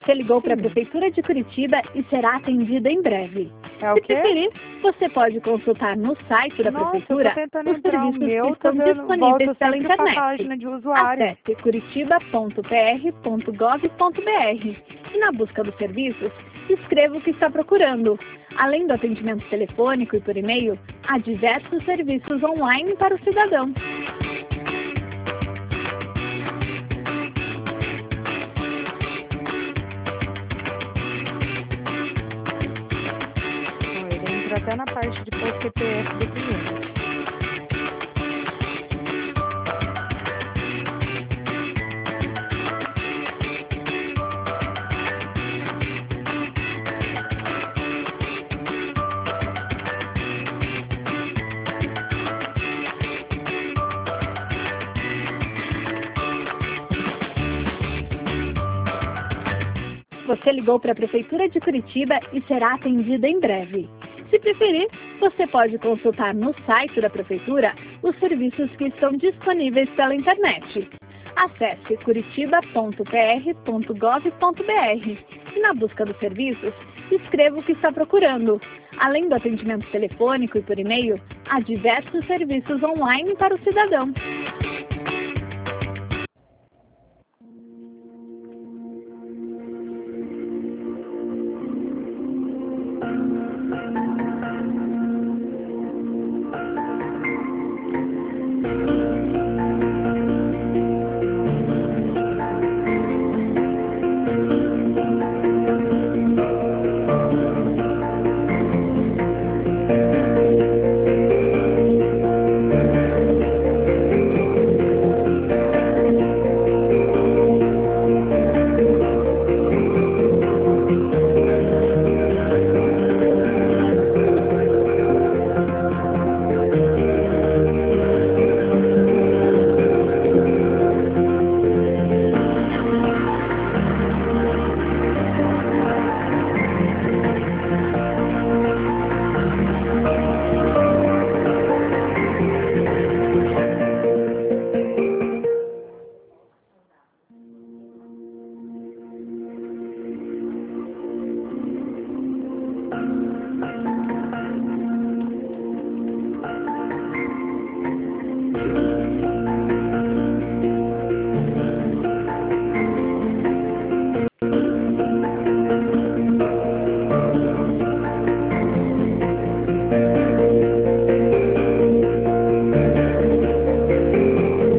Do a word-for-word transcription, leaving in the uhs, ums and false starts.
Você ligou para a Sim. Prefeitura de Curitiba e será atendida em breve. É o Se quê? preferir, você pode consultar no site da Nossa, eu tô Prefeitura tentando os entrar o serviços que meu, tô estão dando, disponíveis volta pela sempre pra internet. página de usuário. Acesse curitiba ponto p r ponto gov ponto b r e na busca dos serviços, escreva o que está procurando. Além do atendimento telefônico e por e-mail, há diversos serviços online para o cidadão. Ele entra até na parte de pôr C P F do cliente. Você ligou para a Prefeitura de Curitiba e será atendida em breve. Se preferir, você pode consultar no site da Prefeitura os serviços que estão disponíveis pela internet. Acesse curitiba ponto p r ponto gov ponto b r e na busca dos serviços, escreva o que está procurando. Além do atendimento telefônico e por e-mail, há diversos serviços online para o cidadão.